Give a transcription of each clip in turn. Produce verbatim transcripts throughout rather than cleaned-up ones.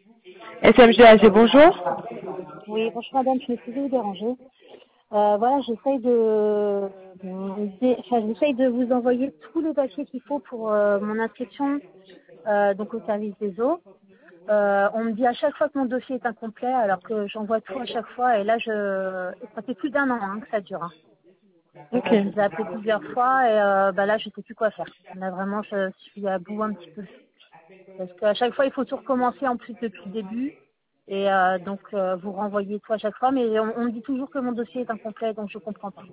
S M G A G, bonjour. Oui, bonjour madame, je me suis de vous déranger. Euh, voilà, j'essaye de, de- enfin, j'essaye de vous envoyer tous les papiers qu'il faut pour euh, mon inscription euh, donc au service des eaux. Euh, on me dit à chaque fois que mon dossier est incomplet, alors que j'envoie tout à chaque fois. Et là, je, ça fait plus d'un an hein, que ça dure. Hein. Ok. Euh, je vous ai appelé plusieurs fois et euh, bah là, je sais plus quoi faire. Là, vraiment, je suis à bout un petit peu. Parce qu'à chaque fois, il faut tout recommencer en plus depuis le début. Et euh, donc, euh, vous renvoyez tout à chaque fois. Mais on, on me dit toujours que mon dossier est incomplet, donc je comprends pas.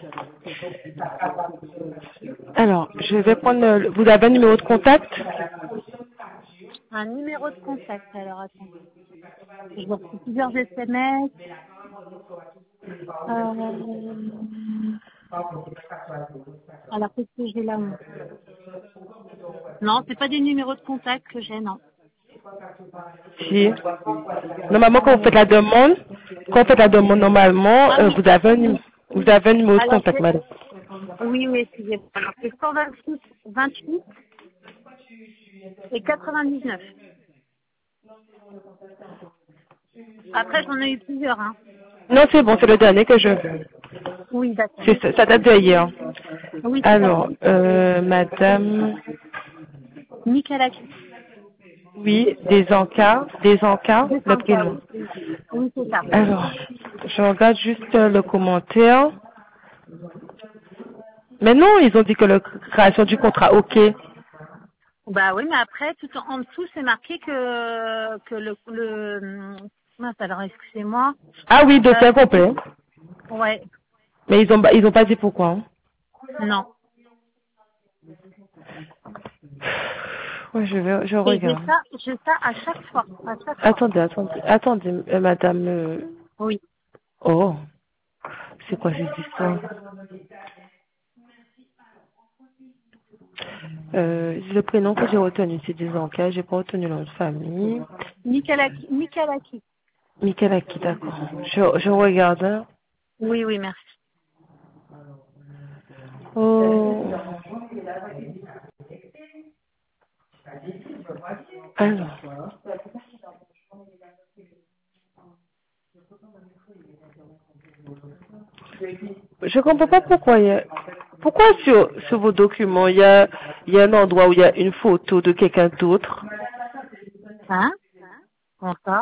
Alors, je vais prendre... le- Vous avez un numéro de contact? Un numéro de contact, alors attendez. Je vous reçois plusieurs S M S. Euh, alors, qu'est-ce que j'ai là moi Non, c'est pas des numéros de contact que j'ai, non. Si. Normalement, quand vous Euh, faites la demande, quand vous faites la demande normalement, ah euh, oui, vous avez un, num- vous avez un numéro de alors contact, c'est... madame. Oui, oui, excusez-moi. Alors, c'est cent vingt-six, vingt-huit et quatre-vingt-dix-neuf. Après, j'en ai eu plusieurs, hein. Non, c'est bon, c'est le dernier que je veux. Oui, d'accord. C'est ça, ça date de hier. Oui, tout à Alors, fait. euh, madame... Nicolas, Oui, des encas, des encas, deux le cents cas, prénom. oui. Oui, c'est ça. Alors, je regarde juste euh, le commentaire. Mais non, ils ont dit que la création du contrat, ok. Bah oui, mais après, tout en, en dessous, c'est marqué que, que le, le, mince, alors excusez-moi. Ah oui, Euh, dossier complet. ouais, Mais ils ont ils ont pas dit pourquoi. Hein. non. Ouais, je vais, je Et j'ai regarde. ça, j'ai ça à chaque fois, à chaque fois. Attendez, attendez, attendez, euh, madame. euh, Oui. Oh, c'est quoi cette histoire? Euh, le prénom que j'ai retenu, c'est des encas. J'ai pas retenu leur famille. Nicolas, Nicolas. Michael Aki, d'accord. Je, je regarde. Hein. Oui, oui, merci. Oh. Alors. Je comprends pas pourquoi il y a, pourquoi sur, sur vos documents, il y a, il y a un endroit où il y a une photo de quelqu'un d'autre. Hein? Comment ça?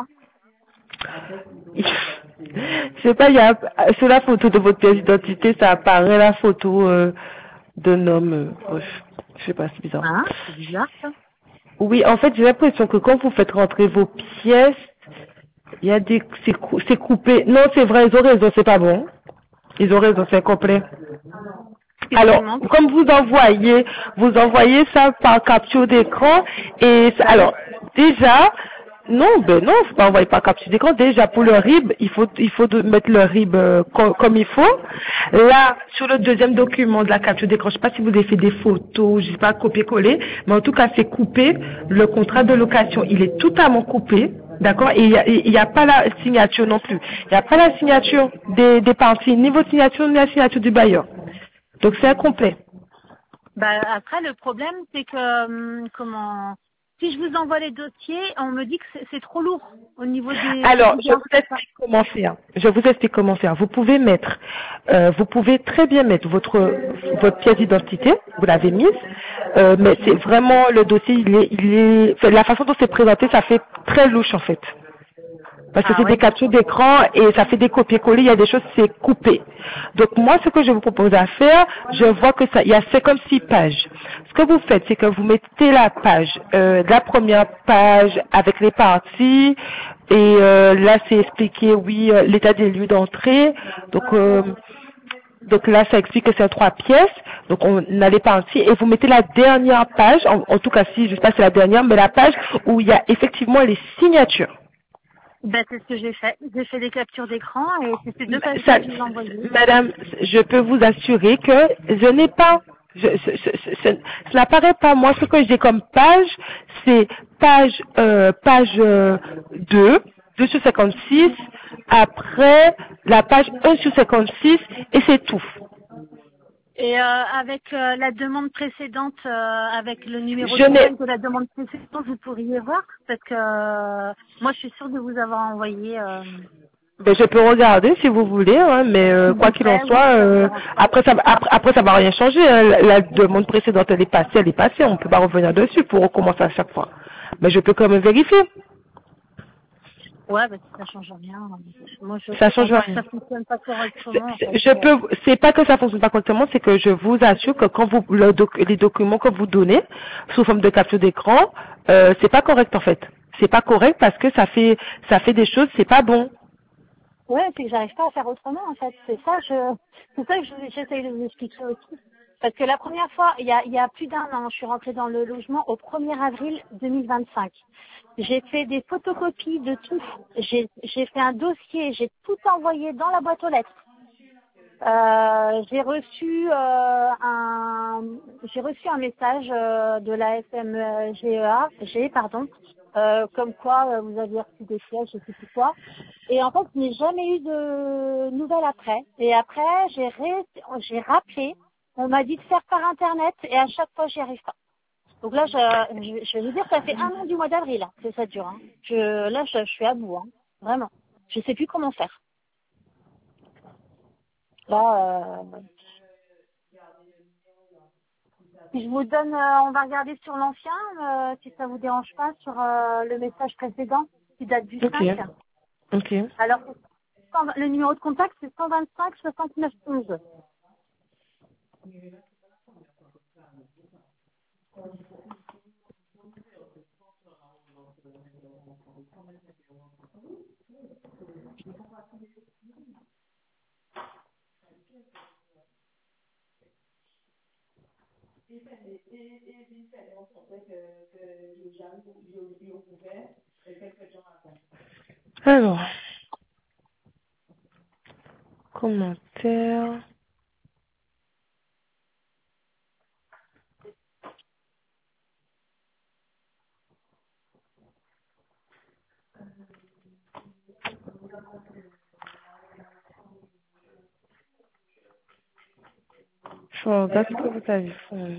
Je sais pas, il y a, sur la photo de votre pièce d'identité, ça apparaît la photo, euh, d'un homme, euh, bref. Je sais pas, c'est bizarre. Hein? C'est bizarre, ça. Oui, en fait, j'ai l'impression que quand vous faites rentrer vos pièces, il y a des, c'est, cou- c'est coupé. Non, c'est vrai, ils ont raison, c'est pas bon. Ils ont raison, c'est incomplet. Qu'est-ce qui Alors, manque? comme vous envoyez, vous envoyez ça par capture d'écran et ça- Bah oui. alors déjà, non, ben non, faut pas envoyer par capture d'écran. Déjà pour le R I B, il faut il faut de- mettre le R I B euh, co- comme il faut. Là, sur le deuxième document de la capture d'écran, je sais pas si vous avez fait des photos, je sais pas copier-coller, mais en tout cas c'est coupé. Le contrat de location, il est totalement coupé. D'accord. Et il n'y a, il y a pas la signature non plus. Il n'y a pas la signature des, des parties, ni votre signature, ni la signature du bailleur. Donc c'est incomplet. Bah après, le problème, c'est que, hum, comment, si je vous envoie les dossiers, on me dit que c'est c'est trop lourd au niveau des, des Alors, je bilans. vous explique comment faire. Je vous explique comment faire. Vous pouvez mettre, euh, vous pouvez très bien mettre votre votre pièce d'identité. Vous l'avez mise, euh, mais c'est vraiment le dossier. Il est, il est, enfin, la façon dont c'est présenté, ça fait très louche en fait. Parce que Ah c'est des ouais? captures d'écran et ça fait des copier-coller, il y a des choses, c'est coupé. Donc moi, ce que je vous propose à faire, je vois que ça, il y a cinquante-six pages. Ce que vous faites, c'est que vous mettez la page, euh, la première page avec les parties, et euh, là c'est expliqué, oui, euh, l'état des lieux d'entrée. Donc euh, donc là, ça explique que c'est en trois pièces. Donc on a les parties et vous mettez la dernière page, en, en tout cas si je sais pas si c'est la dernière, mais la page où il y a effectivement les signatures. Ben, c'est ce que j'ai fait. J'ai fait des captures d'écran et c'est ces deux Ça- pages-là que je vous ai envoyées. Madame, je peux vous assurer que je n'ai pas, je, ce, ce, ce- ce- ce n'apparaît pas. Moi, ce que j'ai comme page, c'est page, euh, page euh, deux, deux sur cinquante-six, après la page un sur cinquante-six, et c'est tout. Et euh, avec euh, la demande précédente, euh, avec le numéro Je de n'ai, téléphone de la demande précédente, vous pourriez voir parce que euh, moi je suis sûre de vous avoir envoyé. Euh, ben, je peux regarder si vous voulez, hein, mais euh, S'il quoi vous qu'il en plaît, oui, soit, si ça vous euh, dérange pas. après ça, va- après, après ça va rien changer. Hein. La, la demande précédente, elle est passée, elle est passée. On peut pas revenir dessus pour recommencer à chaque fois. Mais je peux quand même vérifier. Ouais, bah, si ça change rien. Moi je Ça comprends change pas que rien. ça fonctionne pas C'est- correctement en c'est- fait. Je peux, c'est pas que ça fonctionne pas correctement, c'est que je vous assure que quand vous le doc- les documents que vous donnez sous forme de capture d'écran, euh, c'est pas correct en fait. C'est pas correct parce que ça fait ça fait des choses, c'est pas bon. Ouais, c'est que j'arrive pas à faire autrement en fait. C'est ça, je, c'est ça que je- j'essaye de vous expliquer aussi. Parce que la première fois, il y a, il y a plus d'un an, je suis rentrée dans le logement au premier avril deux mille vingt-cinq. J'ai fait des photocopies de tout. J'ai, j'ai fait un dossier, j'ai tout envoyé dans la boîte aux lettres. Euh, j'ai reçu euh, un j'ai reçu un message euh, de la F M G E A, G, pardon, euh, comme quoi euh, vous aviez reçu des pièges, je sais plus quoi. Et en fait, je n'ai jamais eu de nouvelles après. Et après, j'ai ré- j'ai rappelé, on m'a dit de faire par internet et à chaque fois, j'y arrive pas. Donc là, je, je, je vais vous dire, ça fait un an du mois d'avril hein, que ça dure. Hein. Je, là, je, je suis à bout, hein, vraiment. Je sais plus comment faire. Là. Euh, Si je vous donne, euh, on va regarder sur l'ancien, euh, si ça vous dérange pas, sur euh, le message précédent qui date du Ok, cinq. ok. Alors, cent- le numéro de contact, c'est cent vingt-cinq soixante-neuf onze. Alors, commentaire. Je regarde ce que vous avez fait.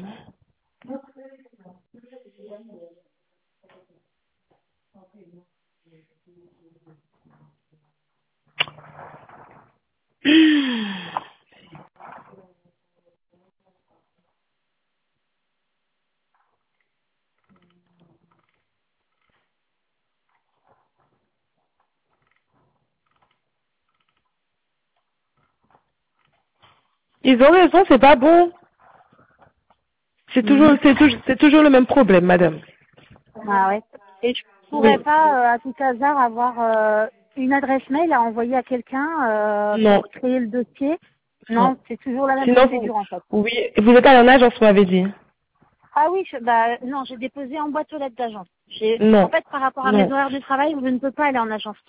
Ils ont raison, c'est pas bon. C'est toujours, Mhm. c'est toujours, c'est toujours le même problème, madame. Ah ouais. Et je pourrais Oui. pas, euh, à tout hasard, avoir euh, une adresse mail à envoyer à quelqu'un euh, Non. pour créer le dossier. Non. Non, c'est toujours la même Sinon, vous, procédure en fait. oui, vous êtes à en agence, vous m'avez dit. Ah oui, je, bah non, j'ai déposé en boîte aux lettres d'agence. J'ai, en Non. fait, par rapport à mes Non. horaires de travail, je ne peux pas aller en agence.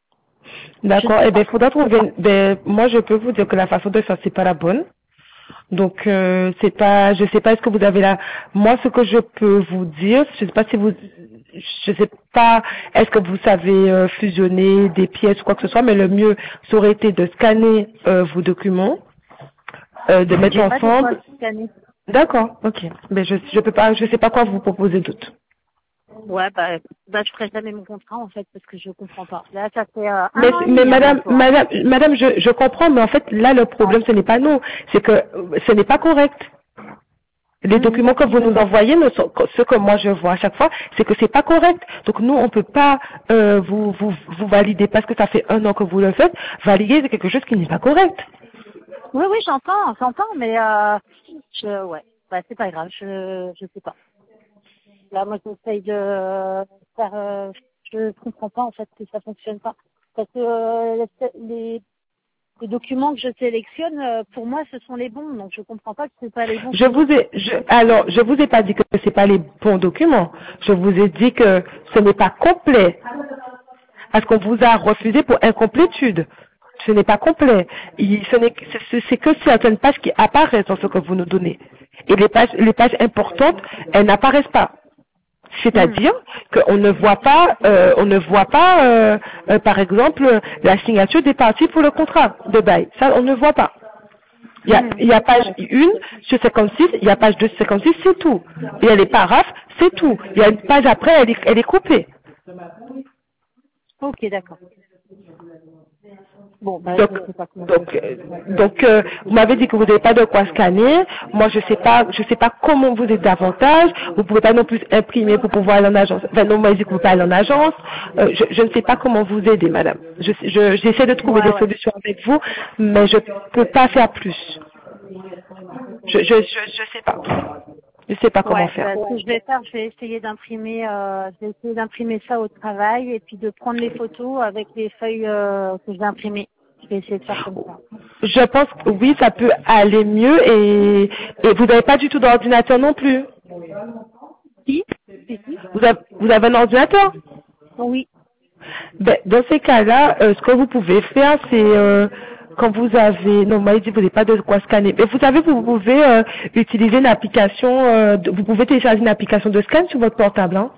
Je ne D'accord. peux Eh bien, pas. il faudra trouver, ben, moi, je peux vous dire que la façon de faire, c'est pas la bonne. Donc, euh, c'est pas, je sais pas, est-ce que vous avez la, moi, ce que je peux vous dire, je sais pas si vous, je sais pas, est-ce que vous savez euh, fusionner des pièces ou quoi que ce soit, mais le mieux, ça aurait été de scanner euh, vos documents, euh, de mettre J'ai pas de quoi ensemble. scanner. D'accord, ok. Mais je, je peux pas, je sais pas quoi vous proposer d'autre. Ouais, bah, bah, je ferai jamais mon contrat, en fait, parce que je comprends pas. Là, ça fait euh, un Mais, an et mais demi, hein, madame, bientôt, hein. madame, madame, je, je comprends, mais en fait, là, le problème, ce n'est pas nous. C'est que euh, ce n'est pas correct. Les Mhm. documents que vous nous envoyez, ne sont, ce que moi je vois à chaque fois, c'est que c'est pas correct. Donc nous, on peut pas euh, vous, vous, vous valider parce que ça fait un an que vous le faites, valider quelque chose qui n'est pas correct. Oui, oui, j'entends, j'entends, mais euh, je, ouais, bah, c'est pas grave, je, je sais pas. Là, moi, j'essaye de faire, euh, je comprends pas, en fait, que ça fonctionne pas. Parce que euh, les, les documents que je sélectionne, euh, pour moi, ce sont les bons, donc je comprends pas que c'est pas les bons Je chez vous vous. ai, je, alors, je vous ai pas dit que c'est pas les bons documents. Je vous ai dit que ce n'est pas complet. Parce qu'on vous a refusé pour incomplétude. Ce n'est pas complet. Il- ce n'est que- c'est c'est que certaines pages qui apparaissent dans ce que vous nous donnez. Et les pages, les pages importantes, elles n'apparaissent pas. Mhm. C'est-à-dire qu'on ne voit pas, euh, on ne voit pas, euh, euh, par exemple, la signature des parties pour le contrat de bail. Ça, on ne voit pas. Il y a, Mhm. il y a page un sur cinquante-six, il y a page deux sur cinquante-six, c'est tout. Il y a les paraphes, c'est tout. Il y a une page après, elle est, elle est coupée. Ok, d'accord. Bon, bah, Donc, je sais pas comment. donc, euh, donc, euh, vous m'avez dit que vous n'avez pas de quoi scanner. Moi, je sais pas, je sais pas comment vous êtes davantage. Vous pouvez pas non plus imprimer pour pouvoir aller en agence. Enfin, non, vous m'avez dit que vous pouvez pas aller en agence. Euh, je, je ne sais pas comment vous aider, madame. Je, je- j'essaie de trouver Ouais, des ouais. solutions avec vous, mais je peux pas faire plus. Je, je, je, je sais pas. Je sais pas comment Ouais, faire. bah, ce que je vais faire, je vais essayer d'imprimer, euh, je vais essayer d'imprimer ça au travail et puis de prendre les photos avec les feuilles euh, que j'ai imprimées. Je vais essayer de faire comme ça. Je pense que oui, ça peut aller mieux et, et vous n'avez pas du tout d'ordinateur non plus. Si, si, si. Vous avez, vous avez un ordinateur? Oui. Ben, dans ces cas-là, euh, ce que vous pouvez faire, c'est euh, quand vous avez, non, moi, il dit que vous n'avez pas de quoi scanner. Mais vous savez, vous pouvez euh, utiliser une application, euh, de- vous pouvez télécharger une application de scan sur votre portable. Hein.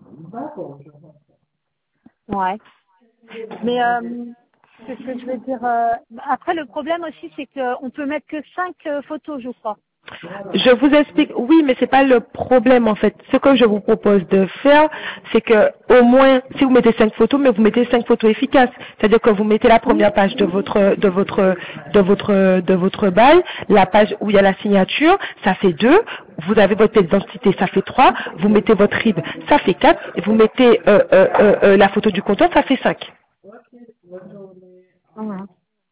Ouais. Mais euh, qu'est-ce que je veux dire euh, après, le problème aussi, c'est qu'on peut mettre que cinq euh, photos, je crois. Je vous explique, oui, mais c'est pas le problème en fait. Ce que je vous propose de faire, c'est que au moins, si vous mettez cinq photos, mais vous mettez cinq photos efficaces, c'est-à-dire que vous mettez la Oui. première page de votre de votre de votre de votre bail, la page où il y a la signature, ça fait deux. Vous avez votre pièce d'identité, ça fait trois. Vous mettez votre R I B, ça fait quatre. Et vous mettez euh, euh, euh, euh, la photo du compteur, ça fait cinq. Mhm.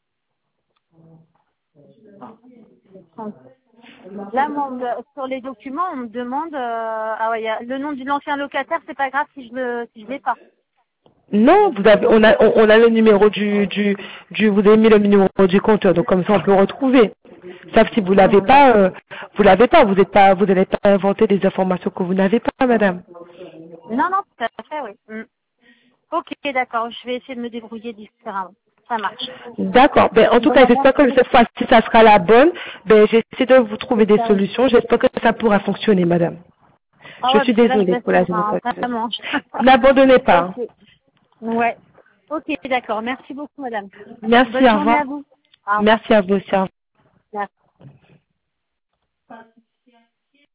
Là, moi, on me- sur les documents, on me demande, euh, ah ouais, il y a le nom de l'ancien locataire, c'est pas grave si je le, si je l'ai pas. Non, vous avez, on a, on, on a le numéro du, du, du, vous avez mis le numéro du compteur, donc comme ça on peut le retrouver. Sauf si vous l'avez Mhm. pas, euh, vous l'avez pas, vous n'êtes pas, vous n'allez pas inventer des informations que vous n'avez pas, madame. Non, non, tout à fait, oui. Mm. Ok, d'accord, je vais essayer de me débrouiller différemment. Ça marche. D'accord. Ben, en tout Bon, cas, bah, j'espère que merci. cette fois-ci, ça sera la bonne. Ben, j'essaie de vous trouver des solutions. J'espère que ça pourra fonctionner, madame. Ah Je ouais, suis parce que là, je désolée reste pour la sur un, génération. vraiment. N'abandonnez pas. Ok. Ouais. Ok, d'accord. Merci beaucoup, madame. Merci, Bonne au journée revoir. à vous. Au revoir. Merci à vous aussi. Au revoir.